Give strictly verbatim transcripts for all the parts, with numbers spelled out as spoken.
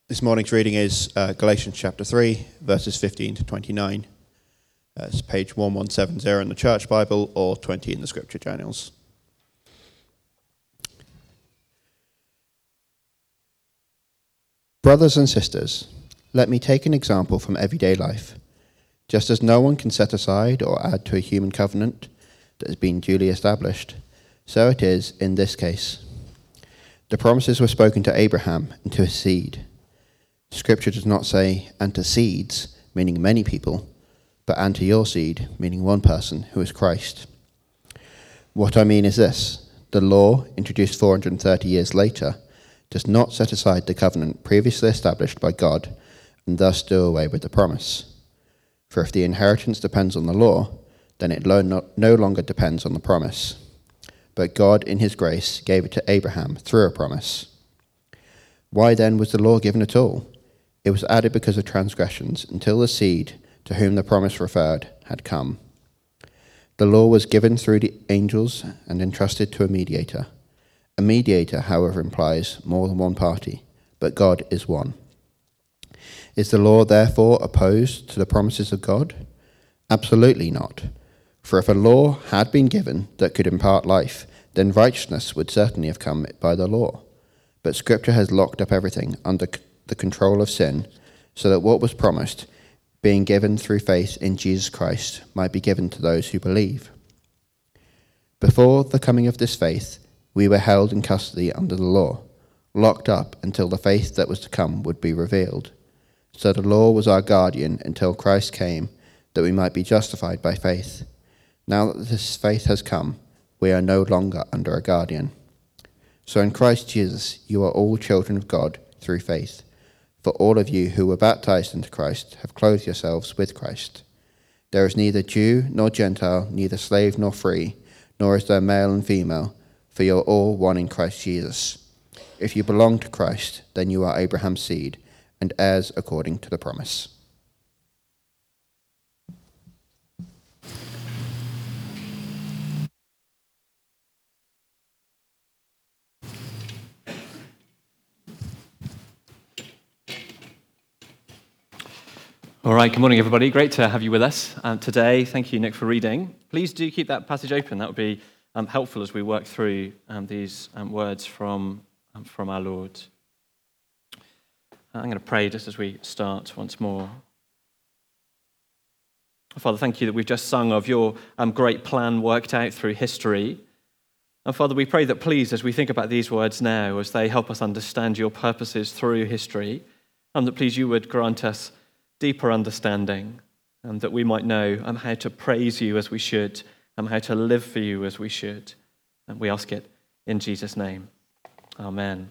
This morning's reading is uh, Galatians chapter three, verses fifteen to twenty-nine. Uh, it's page eleven seventy in the Church Bible or twenty in the Scripture Journals. Brothers and sisters, let me take an example from everyday life. Just as no one can set aside or add to a human covenant that has been duly established, so it is in this case. The promises were spoken to Abraham and to his seed. Scripture does not say, and to seeds, meaning many people, but and to your seed, meaning one person, who is Christ. What I mean is this: the law, introduced four hundred thirty years later, does not set aside the covenant previously established by God and thus do away with the promise. For if the inheritance depends on the law, then it no longer depends on the promise. But God, in his grace, gave it to Abraham through a promise. Why then was the law given at all? It was added because of transgressions, until the seed, to whom the promise referred, had come. The law was given through the angels and entrusted to a mediator. A mediator, however, implies more than one party, but God is one. Is the law therefore opposed to the promises of God? Absolutely not. For if a law had been given that could impart life, then righteousness would certainly have come by the law. But Scripture has locked up everything under the control of sin, so that what was promised, being given through faith in Jesus Christ, might be given to those who believe. Before the coming of this faith, we were held in custody under the law, locked up until the faith that was to come would be revealed. So the law was our guardian until Christ came, that we might be justified by faith. Now that this faith has come, we are no longer under a guardian. So in Christ Jesus, you are all children of God through faith. For all of you who were baptized into Christ have clothed yourselves with Christ. There is neither Jew nor Gentile, neither slave nor free, nor is there male and female, for you are all one in Christ Jesus. If you belong to Christ, then you are Abraham's seed, and heirs according to the promise. All right, good morning, everybody. Great to have you with us um, today. Thank you, Nick, for reading. Please do keep that passage open. That would be um, helpful as we work through um, these um, words from, um, from our Lord. I'm going to pray just as we start once more. Father, thank you that we've just sung of your um, great plan worked out through history. And Father, we pray that please, as we think about these words now, as they help us understand your purposes through history, and that please you would grant us deeper understanding, and that we might know um, how to praise you as we should, and um, how to live for you as we should. And we ask it in Jesus' name. Amen.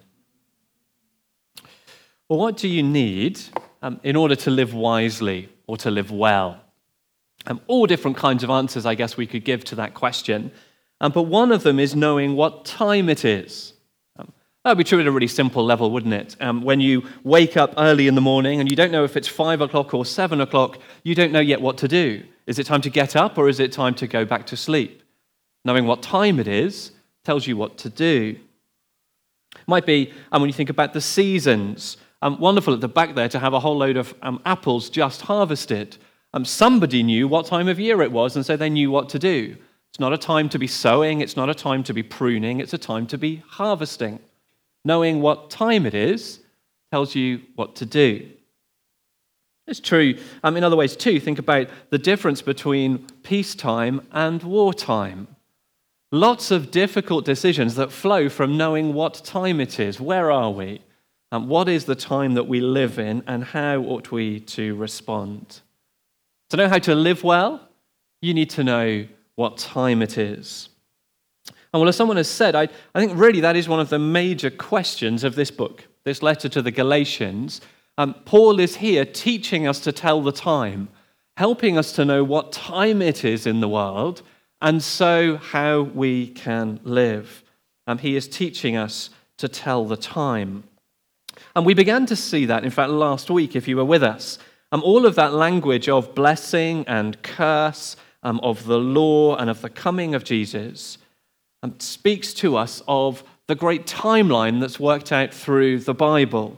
Well, what do you need um, in order to live wisely or to live well? Um, all different kinds of answers, I guess, we could give to that question. Um, but one of them is knowing what time it is. That would be true at a really simple level, wouldn't it? Um, when you wake up early in the morning and you don't know if it's five o'clock or seven o'clock, you don't know yet what to do. Is it time to get up or is it time to go back to sleep? Knowing what time it is tells you what to do. Might be, um, when you think about the seasons, um, wonderful at the back there to have a whole load of um, apples just harvested. Um, somebody knew what time of year it was, and so they knew what to do. It's not a time to be sowing, it's not a time to be pruning, it's a time to be harvesting. Knowing what time it is tells you what to do. It's true um, in other ways too. Think about the difference between peacetime and wartime. Lots of difficult decisions that flow from knowing what time it is. Where are we? And what is the time that we live in, and how ought we to respond? To know how to live well, you need to know what time it is. And well, as someone has said, I, I think really that is one of the major questions of this book, this letter to the Galatians. Um, Paul is here teaching us to tell the time, helping us to know what time it is in the world, and so how we can live. Um, he is teaching us to tell the time. And we began to see that, in fact, last week, if you were with us. Um, all of that language of blessing and curse, um, of the law and of the coming of Jesus, Um, speaks to us of the great timeline that's worked out through the Bible.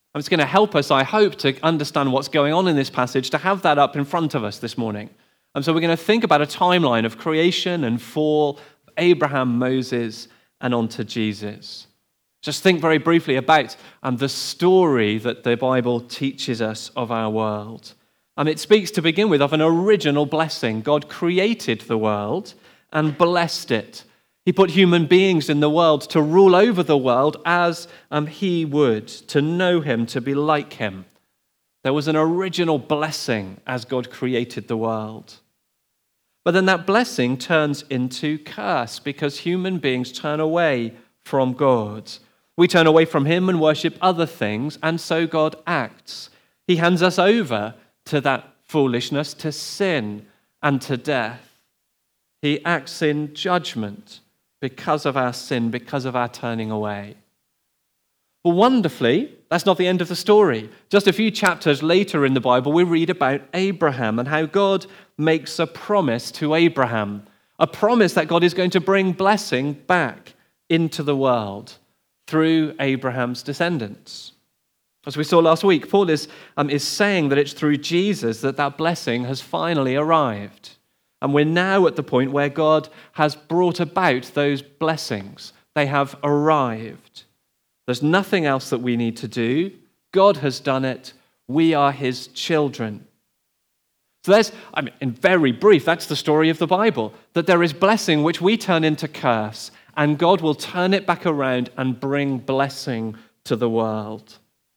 And it's going to help us, I hope, to understand what's going on in this passage, to have that up in front of us this morning. And so we're going to think about a timeline of creation and fall, of Abraham, Moses, and on to Jesus. Just think very briefly about um, the story that the Bible teaches us of our world. Um, it speaks, to begin with, of an original blessing. God created the world and blessed it. He put human beings in the world to rule over the world as um, he would, to know him, to be like him. There was an original blessing as God created the world. But then that blessing turns into curse because human beings turn away from God. We turn away from him and worship other things, and so God acts. He hands us over to that foolishness, to sin and to death. He acts in judgment because of our sin, because of our turning away. But wonderfully, that's not the end of the story. Just a few chapters later in the Bible, we read about Abraham and how God makes a promise to Abraham, a promise that God is going to bring blessing back into the world through Abraham's descendants. As we saw last week, Paul is, um, is saying that it's through Jesus that that blessing has finally arrived. And we're now at the point where God has brought about those blessings. They have arrived. There's nothing else that we need to do. God has done it. We are his children. So there's, I mean, in very brief, that's the story of the Bible, that there is blessing which we turn into curse, and God will turn it back around and bring blessing to the world.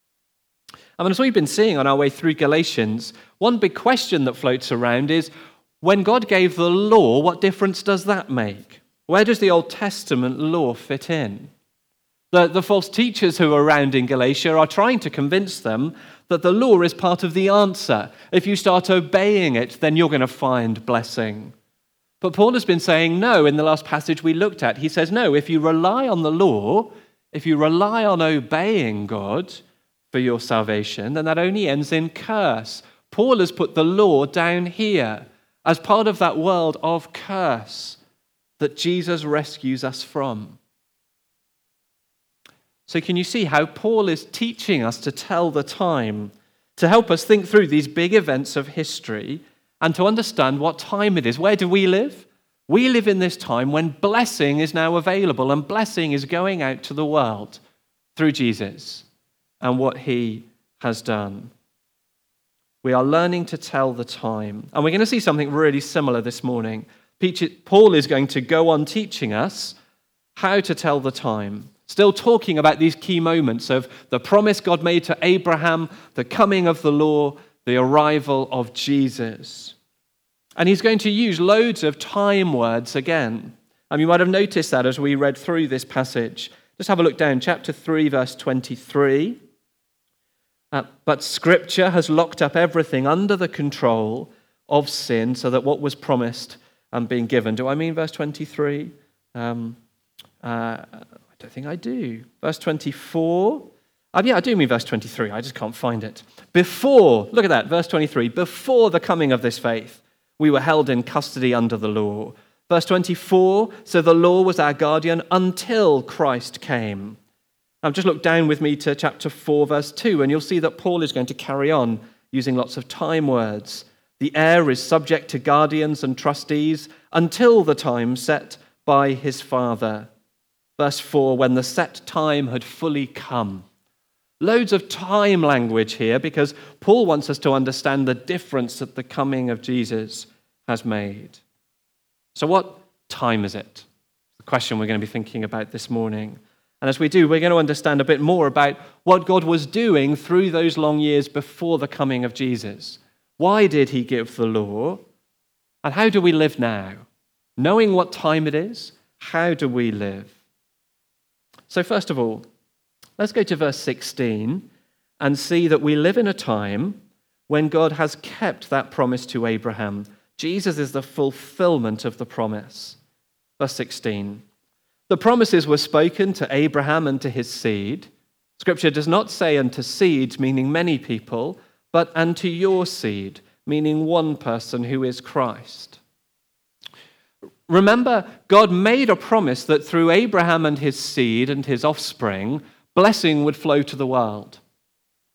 I mean, as we've been seeing on our way through Galatians, one big question that floats around is, when God gave the law, what difference does that make? Where does the Old Testament law fit in? The, the false teachers who are around in Galatia are trying to convince them that the law is part of the answer. If you start obeying it, then you're going to find blessing. But Paul has been saying no in the last passage we looked at. He says, no, if you rely on the law, if you rely on obeying God for your salvation, then that only ends in curse. Paul has put the law down here as part of that world of curse that Jesus rescues us from. So can you see how Paul is teaching us to tell the time, to help us think through these big events of history and to understand what time it is? Where do we live? We live in this time when blessing is now available, and blessing is going out to the world through Jesus and what he has done. We are learning to tell the time. And we're going to see something really similar this morning. Paul is going to go on teaching us how to tell the time. Still talking about these key moments of the promise God made to Abraham, the coming of the law, the arrival of Jesus. And he's going to use loads of time words again. And you might have noticed that as we read through this passage. Just have a look down, chapter three, verse twenty-three. Uh, but Scripture has locked up everything under the control of sin so that what was promised and being given. Do I mean verse twenty-three? Um, uh, I don't think I do. Verse twenty-four. Um, yeah, I do mean verse twenty-three. I just can't find it. Before, look at that, verse twenty-three. Before the coming of this faith, we were held in custody under the law. Verse twenty-four, so the law was our guardian until Christ came. Now just look down with me to chapter four, verse two, and you'll see that Paul is going to carry on using lots of time words. The heir is subject to guardians and trustees until the time set by his father. Verse four, when the set time had fully come. Loads of time language here because Paul wants us to understand the difference that the coming of Jesus has made. So what time is it? The question we're going to be thinking about this morning. And as we do, we're going to understand a bit more about what God was doing through those long years before the coming of Jesus. Why did he give the law? And how do we live now? Knowing what time it is, how do we live? So first of all, let's go to verse sixteen and see that we live in a time when God has kept that promise to Abraham. Jesus is the fulfillment of the promise. Verse sixteen. The promises were spoken to Abraham and to his seed. Scripture does not say unto seeds, meaning many people, but unto your seed, meaning one person who is Christ. Remember, God made a promise that through Abraham and his seed and his offspring, blessing would flow to the world.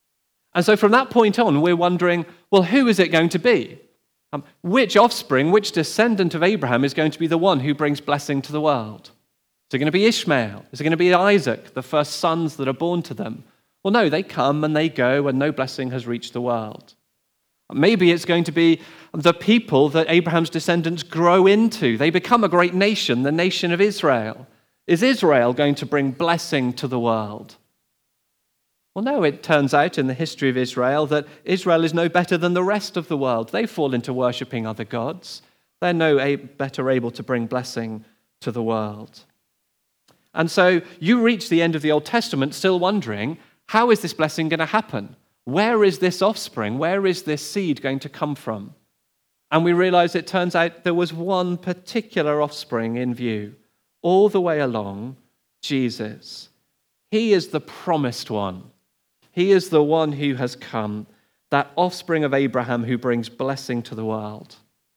And so from that point on, we're wondering, well, who is it going to be? Um, which offspring, which descendant of Abraham is going to be the one who brings blessing to the world? Is it going to be Ishmael? Is it going to be Isaac, the first sons that are born to them? Well, no, they come and they go and no blessing has reached the world. Maybe it's going to be the people that Abraham's descendants grow into. They become a great nation, the nation of Israel. Is Israel going to bring blessing to the world? Well, no, it turns out in the history of Israel that Israel is no better than the rest of the world. They fall into worshipping other gods. They're no better able to bring blessing to the world. And so you reach the end of the Old Testament still wondering, how is this blessing going to happen? Where is this offspring? Where is this seed going to come from? And we realize it turns out there was one particular offspring in view all the way along, Jesus. He is the promised one. He is the one who has come, that offspring of Abraham who brings blessing to the world.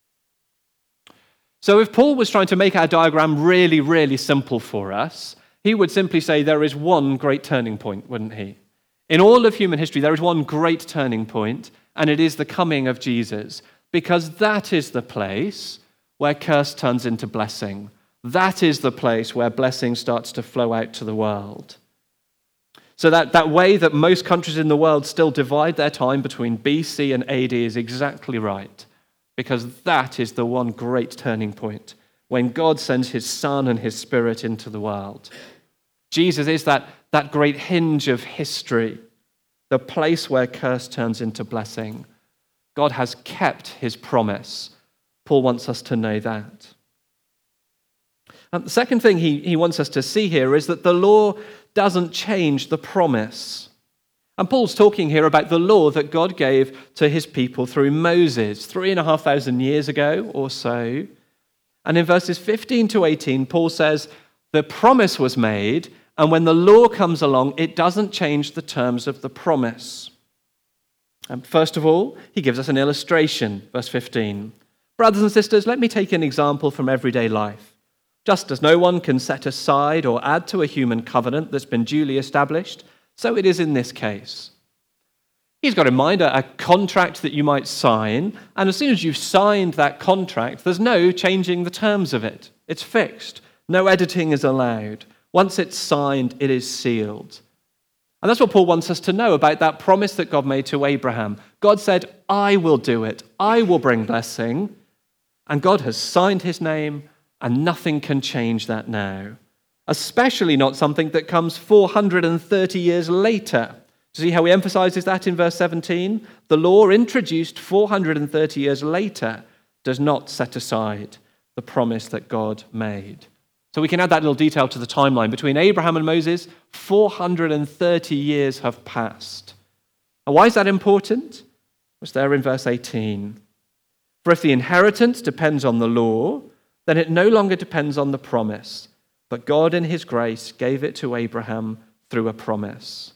So if Paul was trying to make our diagram really, really simple for us, he would simply say there is one great turning point, wouldn't he? In all of human history, there is one great turning point, and it is the coming of Jesus, because that is the place where curse turns into blessing. That is the place where blessing starts to flow out to the world. So that, that way that most countries in the world still divide their time between B C and A D is exactly right, because that is the one great turning point when God sends his Son and his Spirit into the world. Jesus is that, that great hinge of history, the place where curse turns into blessing. God has kept his promise. Paul wants us to know that. And the second thing he, he wants us to see here is that the law doesn't change the promise. And Paul's talking here about the law that God gave to his people through Moses, three and a half thousand years ago or so. And in verses fifteen to eighteen, Paul says, the promise was made, and when the law comes along, it doesn't change the terms of the promise. And first of all, he gives us an illustration, verse fifteen. Brothers and sisters, let me take an example from everyday life. Just as no one can set aside or add to a human covenant that's been duly established, so it is in this case. He's got in mind a, a contract that you might sign, and as soon as you've signed that contract, there's no changing the terms of it. It's fixed. No editing is allowed. Once it's signed, it is sealed. And that's what Paul wants us to know about that promise that God made to Abraham. God said, I will do it. I will bring blessing. And God has signed his name, and nothing can change that now. Especially not something that comes four hundred thirty years later. See how he emphasizes that in verse seventeen? The law introduced four hundred thirty years later does not set aside the promise that God made. So we can add that little detail to the timeline. Between Abraham and Moses, four hundred thirty years have passed. And why is that important? It's there in verse eighteen. For if the inheritance depends on the law, then it no longer depends on the promise. But God in his grace gave it to Abraham through a promise.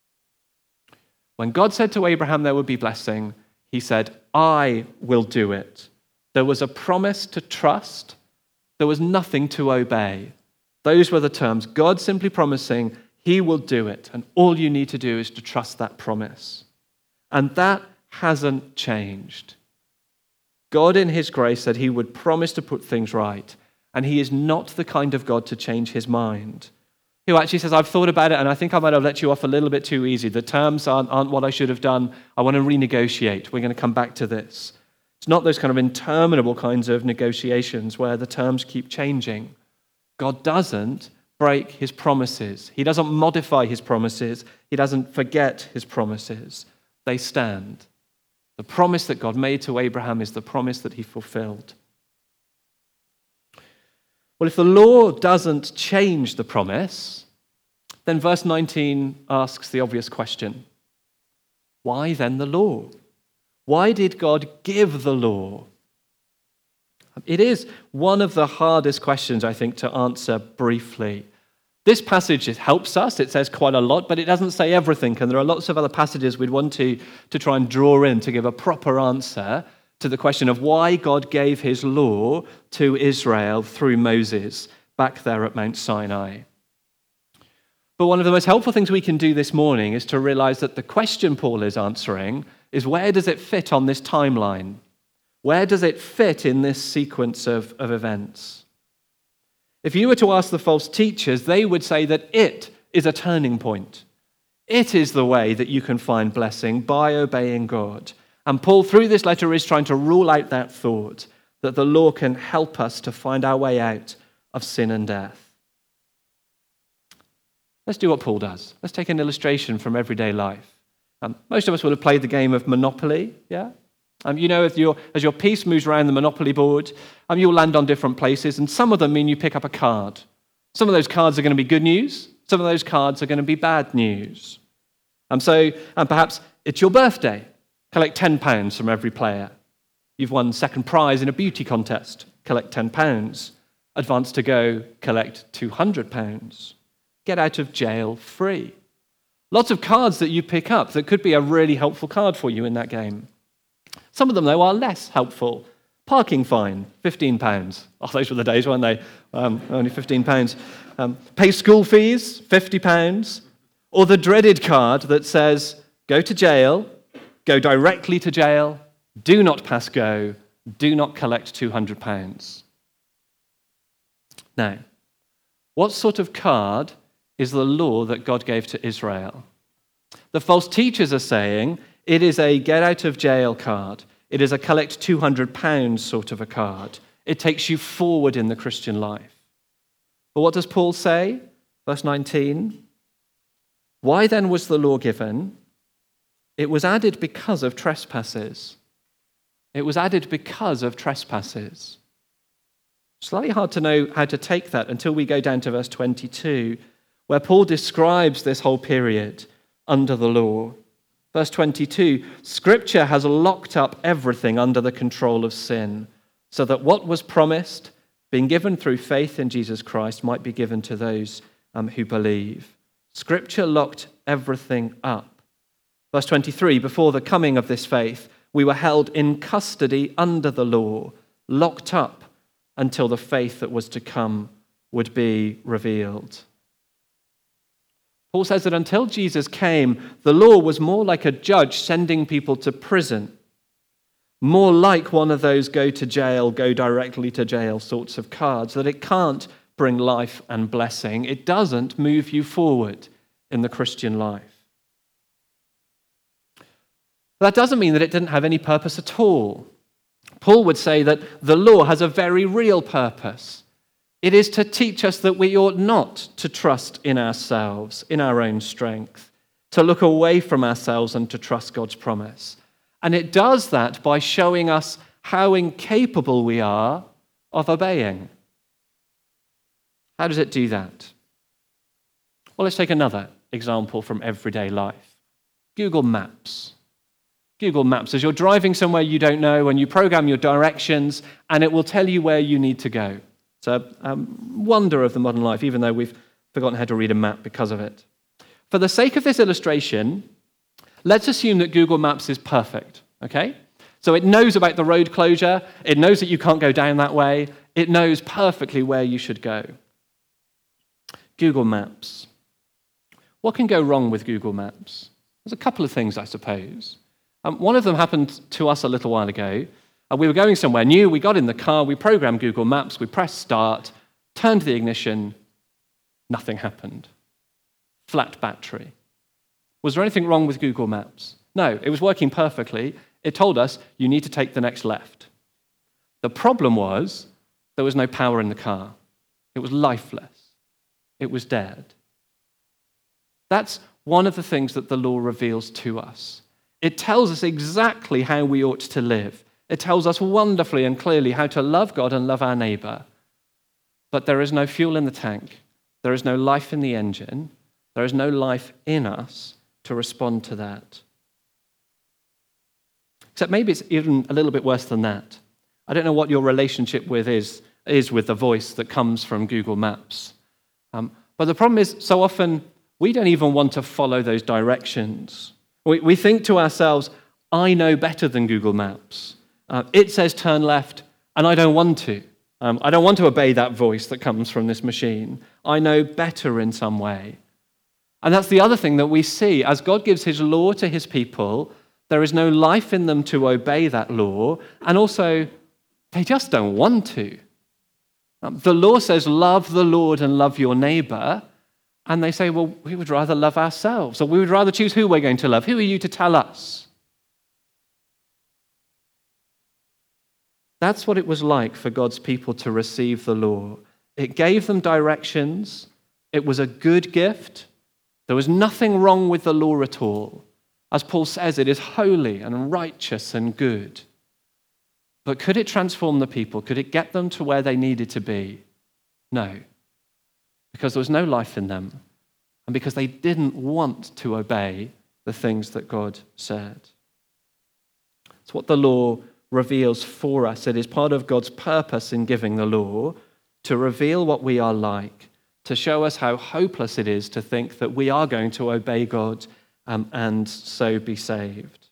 When God said to Abraham there would be blessing, he said, I will do it. There was a promise to trust. There was nothing to obey. Those were the terms. God simply promising he will do it. And all you need to do is to trust that promise. And that hasn't changed. God in his grace said he would promise to put things right. And he is not the kind of God to change his mind. Who actually says, I've thought about it and I think I might have let you off a little bit too easy. The terms aren't, aren't what I should have done. I want to renegotiate. We're going to come back to this. It's not those kind of interminable kinds of negotiations where the terms keep changing. God doesn't break his promises. He doesn't modify his promises. He doesn't forget his promises. They stand. The promise that God made to Abraham is the promise that he fulfilled. Well, if the law doesn't change the promise, then verse nineteen asks the obvious question. Why then the law? Why did God give the law? It is one of the hardest questions, I think, to answer briefly. This passage helps us. It says quite a lot, but it doesn't say everything. And there are lots of other passages we'd want to, to try and draw in to give a proper answer to the question of why God gave his law to Israel through Moses back there at Mount Sinai. But one of the most helpful things we can do this morning is to realize that the question Paul is answering is, where does it fit on this timeline? Where does it fit in this sequence of, of events? If you were to ask the false teachers, they would say that it is a turning point. It is the way that you can find blessing, by obeying God. And Paul, through this letter, is trying to rule out that thought, that the law can help us to find our way out of sin and death. Let's do what Paul does. Let's take an illustration from everyday life. Um, most of us would have played the game of Monopoly, yeah? Um, you know, as your, as your piece moves around the Monopoly board, um, you'll land on different places, and some of them mean you pick up a card. Some of those cards are going to be good news. Some of those cards are going to be bad news. Um, so um, perhaps it's your birthday. Collect ten pounds from every player. You've won second prize in a beauty contest. Collect ten pounds. Advance to go, collect two hundred pounds. Get out of jail free. Lots of cards that you pick up that could be a really helpful card for you in that game. Some of them, though, are less helpful. Parking fine, fifteen pounds. Oh, those were the days, weren't they? Um, only fifteen pounds. Um, pay school fees, fifty pounds. Or the dreaded card that says, go to jail, go directly to jail, do not pass go, do not collect two hundred pounds. Now, what sort of card is the law that God gave to Israel? The false teachers are saying it is a get-out-of-jail card. It is a collect two hundred pounds sort of a card. It takes you forward in the Christian life. But what does Paul say? Verse nineteen. Why then was the law given? It was added because of trespasses. It was added because of trespasses. Slightly hard to know how to take that until we go down to verse twenty-two, where Paul describes this whole period under the law. Verse twenty-two, Scripture has locked up everything under the control of sin, so that what was promised, being given through faith in Jesus Christ, might be given to those um, who believe. Scripture locked everything up. Verse twenty-three, before the coming of this faith, we were held in custody under the law, locked up until the faith that was to come would be revealed. Paul says that until Jesus came, the law was more like a judge sending people to prison, more like one of those go to jail, go directly to jail sorts of cards, that it can't bring life and blessing. It doesn't move you forward in the Christian life. That doesn't mean that it didn't have any purpose at all. Paul would say that the law has a very real purpose. It is to teach us that we ought not to trust in ourselves, in our own strength, to look away from ourselves and to trust God's promise. And it does that by showing us how incapable we are of obeying. How does it do that? Well, let's take another example from everyday life. Google Maps. Google Maps. As you're driving somewhere you don't know, and you program your directions, and it will tell you where you need to go. It's a um, wonder of the modern life, even though we've forgotten how to read a map because of it. For the sake of this illustration, let's assume that Google Maps is perfect, okay? So it knows about the road closure, it knows that you can't go down that way, it knows perfectly where you should go. Google Maps. What can go wrong with Google Maps? There's a couple of things, I suppose. Um, one of them happened to us a little while ago. Uh, we were going somewhere new, we got in the car, we programmed Google Maps, we pressed start, turned the ignition, nothing happened. Flat battery. Was there anything wrong with Google Maps? No, it was working perfectly. It told us, you need to take the next left. The problem was, there was no power in the car. It was lifeless. It was dead. That's one of the things that the law reveals to us. It tells us exactly how we ought to live. It tells us wonderfully and clearly how to love God and love our neighbor. But there is no fuel in the tank. There is no life in the engine. There is no life in us to respond to that. Except maybe it's even a little bit worse than that. I don't know what your relationship with is, is with the voice that comes from Google Maps. Um, but the problem is, so often, we don't even want to follow those directions. We, we think to ourselves, I know better than Google Maps. Uh, it says turn left, and I don't want to. Um, I don't want to obey that voice that comes from this machine. I know better in some way. And that's the other thing that we see. As God gives his law to his people, there is no life in them to obey that law, and also they just don't want to. Um, the law says, love the Lord and love your neighbor, and they say, well, we would rather love ourselves, or we would rather choose who we're going to love. Who are you to tell us? That's what it was like for God's people to receive the law. It gave them directions. It was a good gift. There was nothing wrong with the law at all. As Paul says, it is holy and righteous and good. But could it transform the people? Could it get them to where they needed to be? No, because there was no life in them, and because they didn't want to obey the things that God said. It's what the law reveals for us. It is part of God's purpose in giving the law to reveal what we are like, to show us how hopeless it is to think that we are going to obey God um, and so be saved.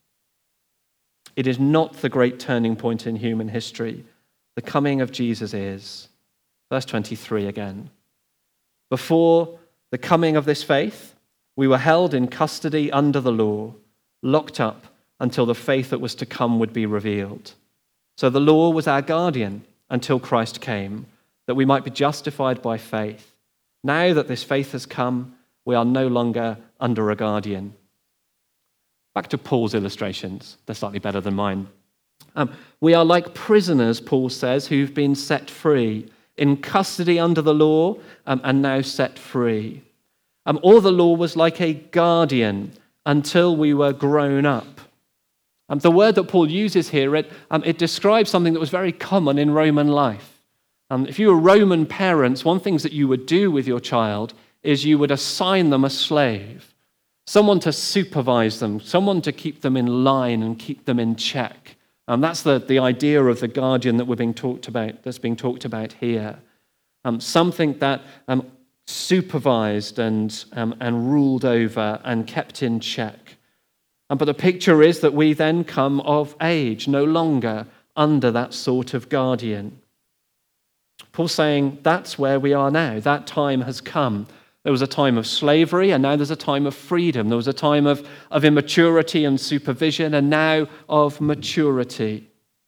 It is not the great turning point in human history. The coming of Jesus is. Verse twenty-three again. Before the coming of this faith, we were held in custody under the law, locked up until the faith that was to come would be revealed. So the law was our guardian until Christ came, that we might be justified by faith. Now that this faith has come, we are no longer under a guardian. Back to Paul's illustrations. They're slightly better than mine. Um, we are like prisoners, Paul says, who've been set free, in custody under the law, um, and now set free. Um, or the law was like a guardian until we were grown up. Um, the word that Paul uses here, it, um, it describes something that was very common in Roman life. Um, if you were Roman parents, one thing that you would do with your child is you would assign them a slave, someone to supervise them, someone to keep them in line and keep them in check. Um, that's the, the idea of the guardian that we're being talked about, that's being talked about here. Um, something that um, supervised and, um, and ruled over and kept in check. Um, but the picture is that we then come of age, no longer under that sort of guardian. Paul's saying that's where we are now. That time has come. There was a time of slavery, and now there's a time of freedom. There was a time of, of immaturity and supervision, and now of maturity.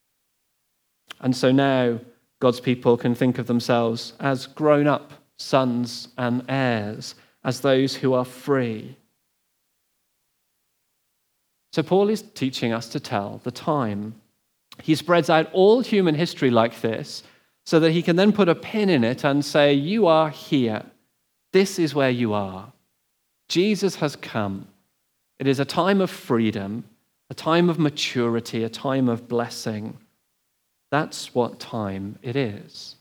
And so now God's people can think of themselves as grown-up sons and heirs, as those who are free. So Paul is teaching us to tell the time. He spreads out all human history like this so that he can then put a pin in it and say, you are here. This is where you are. Jesus has come. It is a time of freedom, a time of maturity, a time of blessing. That's what time it is.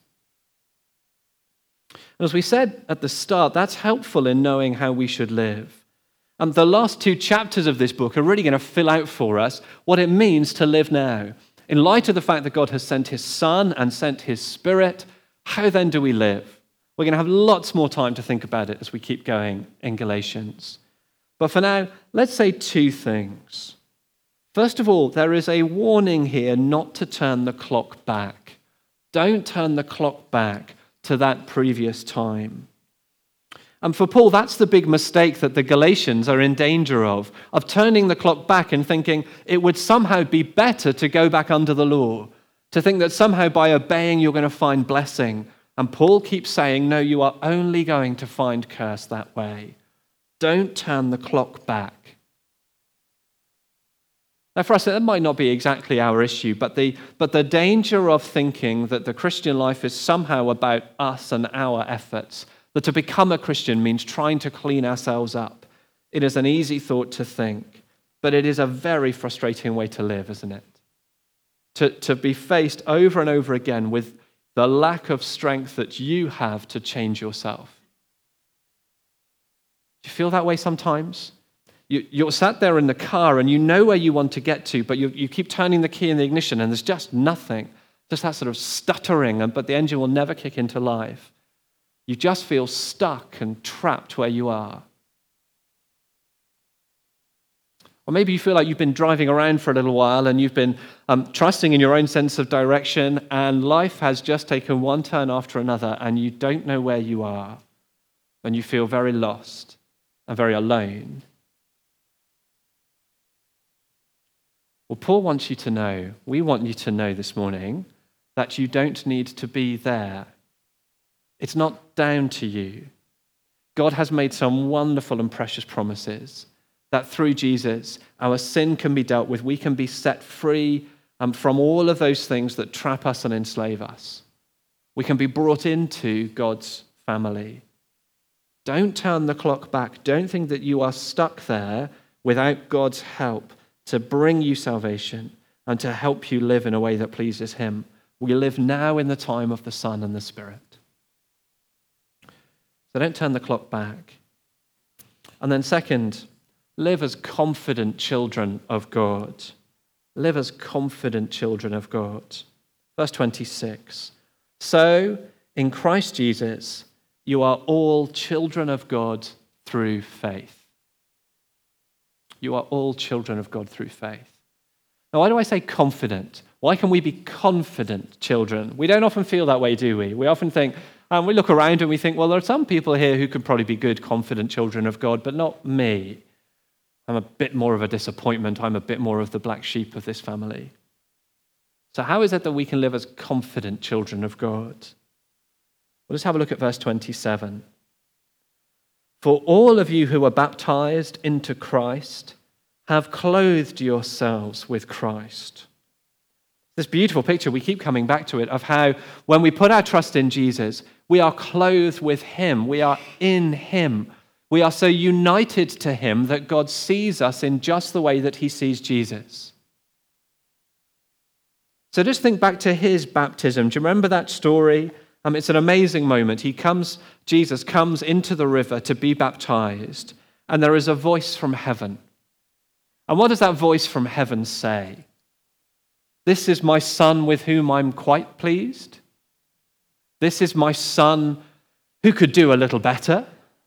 And as we said at the start, that's helpful in knowing how we should live. And the last two chapters of this book are really going to fill out for us what it means to live now. In light of the fact that God has sent his Son and sent his Spirit, how then do we live? We're going to have lots more time to think about it as we keep going in Galatians. But for now, let's say two things. First of all, there is a warning here not to turn the clock back. Don't turn the clock back to that previous time. And for Paul, that's the big mistake that the Galatians are in danger of, of turning the clock back and thinking it would somehow be better to go back under the law, to think that somehow by obeying you're going to find blessing. And Paul keeps saying, no, you are only going to find curse that way. Don't turn the clock back. Now for us, that might not be exactly our issue, but the, but the danger of thinking that the Christian life is somehow about us and our efforts, that to become a Christian means trying to clean ourselves up. It is an easy thought to think, but it is a very frustrating way to live, isn't it? To, to be faced over and over again with the lack of strength that you have to change yourself. Do you feel that way sometimes? You, you're sat there in the car and you know where you want to get to, but you, you keep turning the key in the ignition and there's just nothing, just that sort of stuttering, but the engine will never kick into life. You just feel stuck and trapped where you are. Or maybe you feel like you've been driving around for a little while and you've been um, trusting in your own sense of direction, and life has just taken one turn after another and you don't know where you are and you feel very lost and very alone. Well, Paul wants you to know, we want you to know this morning, that you don't need to be there. It's not down to you. God has made some wonderful and precious promises that through Jesus, our sin can be dealt with. We can be set free um, from all of those things that trap us and enslave us. We can be brought into God's family. Don't turn the clock back. Don't think that you are stuck there without God's help to bring you salvation and to help you live in a way that pleases him. We live now in the time of the Son and the Spirit. So don't turn the clock back. And then second, live as confident children of God. Live as confident children of God. Verse twenty-six. So, in Christ Jesus, you are all children of God through faith. You are all children of God through faith. Now, why do I say confident? Why can we be confident children? We don't often feel that way, do we? We often think, and we look around and we think, well, there are some people here who could probably be good, confident children of God, but not me. I'm a bit more of a disappointment. I'm a bit more of the black sheep of this family. So how is it that we can live as confident children of God? Well, let's have a look at verse twenty-seven. For all of you who are baptized into Christ have clothed yourselves with Christ. This beautiful picture, we keep coming back to it, of how when we put our trust in Jesus, we are clothed with him. We are in him. We are so united to him that God sees us in just the way that he sees Jesus. So just think back to his baptism. Do you remember that story? Um, it's an amazing moment. He comes, Jesus comes into the river to be baptized, and there is a voice from heaven. And what does that voice from heaven say? This is my son with whom I'm quite pleased. This is my son who could do a little better.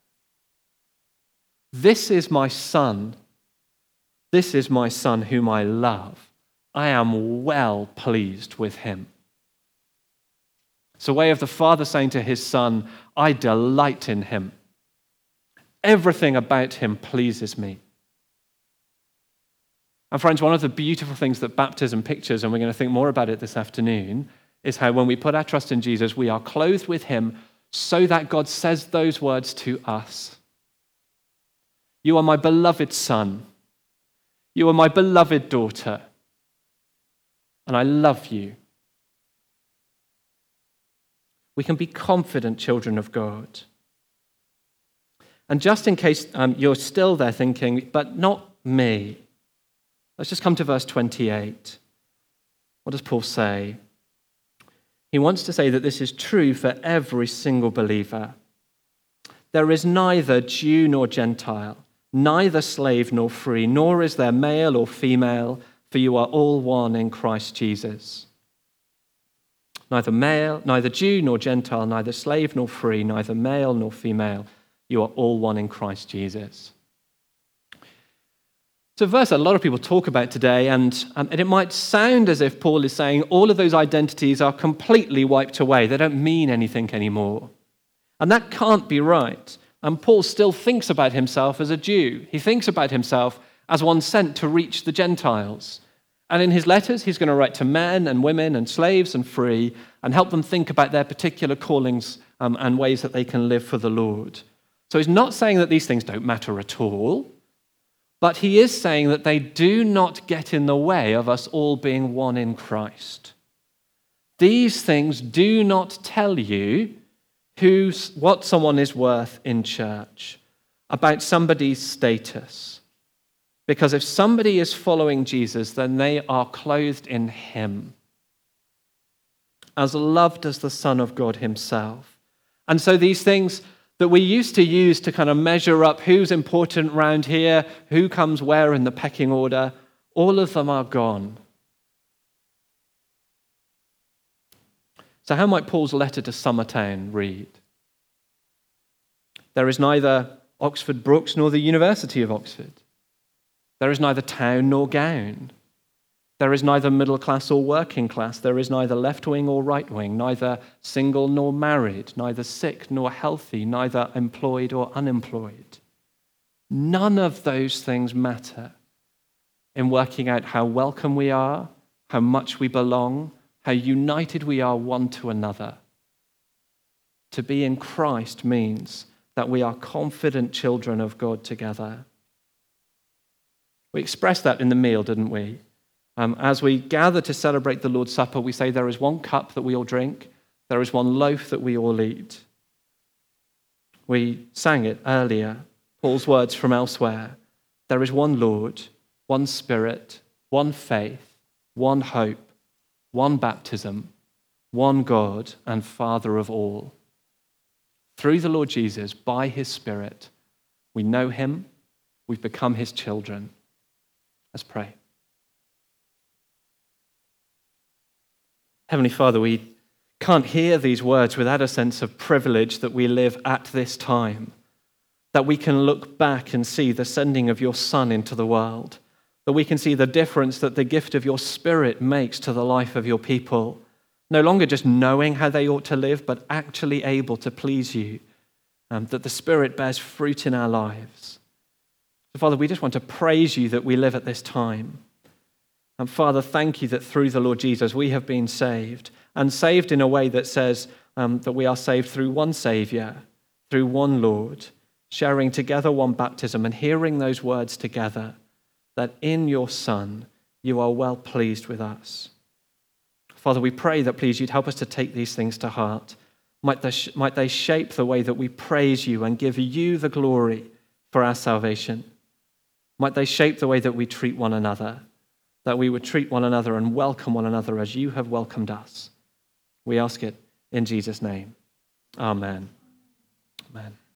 This is my son. This is my son whom I love. I am well pleased with him. It's a way of the Father saying to his Son, I delight in him. Everything about him pleases me. And friends, one of the beautiful things that baptism pictures, and we're going to think more about it this afternoon, is how when we put our trust in Jesus, we are clothed with him so that God says those words to us. You are my beloved son. You are my beloved daughter. And I love you. We can be confident children of God. And just in case um, you're still there thinking, but not me, let's just come to verse twenty-eight. What does Paul say? He wants to say that this is true for every single believer. There is neither Jew nor Gentile, neither slave nor free, nor is there male or female, for you are all one in Christ Jesus. Neither male, neither Jew nor Gentile, neither slave nor free, neither male nor female, you are all one in Christ Jesus. It's a verse that a lot of people talk about today, and, um, and it might sound as if Paul is saying all of those identities are completely wiped away. They don't mean anything anymore. And that can't be right. And Paul still thinks about himself as a Jew. He thinks about himself as one sent to reach the Gentiles. And in his letters, he's going to write to men and women and slaves and free and help them think about their particular callings um, and ways that they can live for the Lord. So he's not saying that these things don't matter at all, but he is saying that they do not get in the way of us all being one in Christ. These things do not tell you who's, what someone is worth in church, about somebody's status. Because if somebody is following Jesus, then they are clothed in him, as loved as the Son of God himself. And so these things that we used to use to kind of measure up who's important around here, who comes where in the pecking order, all of them are gone. So how might Paul's letter to Summertown read? There is neither Oxford Brookes nor the University of Oxford. There is neither town nor gown. There is neither middle class or working class. There is neither left wing or right wing, neither single nor married, neither sick nor healthy, neither employed or unemployed. none of those things matter in working out how welcome we are, how much we belong, how united we are one to another. To be in Christ means that we are confident children of God together. We expressed that in the meal, didn't we? Um, as we gather to celebrate the Lord's Supper, we say there is one cup that we all drink, there is one loaf that we all eat. We sang it earlier, Paul's words from elsewhere. There is one Lord, one Spirit, one faith, one hope, one baptism, one God and Father of all. Through the Lord Jesus, by his Spirit, we know him, we've become his children. Let's pray. Heavenly Father, we can't hear these words without a sense of privilege that we live at this time, that we can look back and see the sending of your Son into the world, that we can see the difference that the gift of your Spirit makes to the life of your people, no longer just knowing how they ought to live, but actually able to please you, um, that the Spirit bears fruit in our lives. So, Father, we just want to praise you that we live at this time. And Father, thank you that through the Lord Jesus we have been saved, and saved in a way that says um, that we are saved through one Savior, through one Lord, sharing together one baptism and hearing those words together, that in your Son you are well pleased with us. Father, we pray that please you'd help us to take these things to heart. Might they, might they shape the way that we praise you and give you the glory for our salvation. Might they shape the way that we treat one another, that we would treat one another and welcome one another as you have welcomed us. We ask it in Jesus' name. Amen. Amen.